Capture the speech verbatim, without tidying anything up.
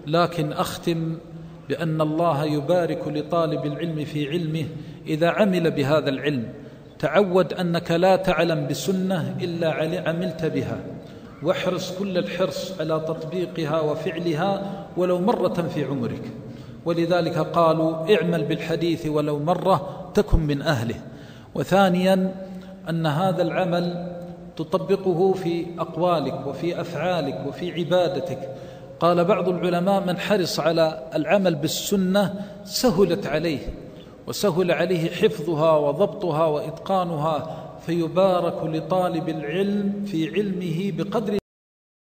لكن أختم بأن الله يبارك لطالب العلم في علمه إذا عمل بهذا العلم. تعود أنك لا تعلم بسنة إلا عملت بها، واحرص كل الحرص على تطبيقها وفعلها ولو مرة في عمرك. ولذلك قالوا اعمل بالحديث ولو مرة تكن من أهله. وثانيا أن هذا العمل تطبقه في أقوالك وفي أفعالك وفي عبادتك. قال بعض العلماء من حرص على العمل بالسنة سهلت عليه، وسهل عليه حفظها وضبطها وإتقانها، فيبارك لطالب العلم في علمه بقدر